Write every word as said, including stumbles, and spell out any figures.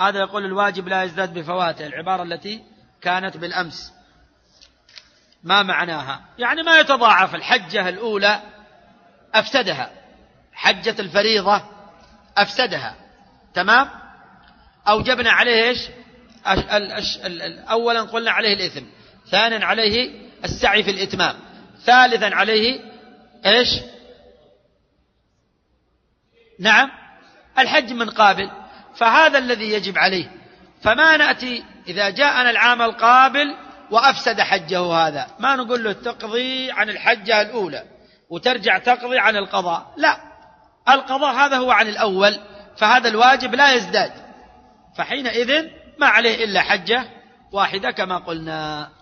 هذا يقول الواجب لا يزداد بفواته، العبارة التي كانت بالأمس ما معناها؟ يعني ما يتضاعف. الحجة الأولى أفسدها، حجة الفريضة أفسدها، تمام. أوجبنا عليه إيش؟ أولا قلنا عليه الإثم، ثانيا عليه السعي في الإتمام، ثالثا عليه إيش؟ نعم الحج من قابل. فهذا الذي يجب عليه. فما نأتي إذا جاءنا العام القابل وأفسد حجه هذا، ما نقول له تقضي عن الحجة الأولى وترجع تقضي عن القضاء، لا، القضاء هذا هو عن الأول، فهذا الواجب لا يزداد، فحينئذ ما عليه إلا حجة واحدة كما قلنا.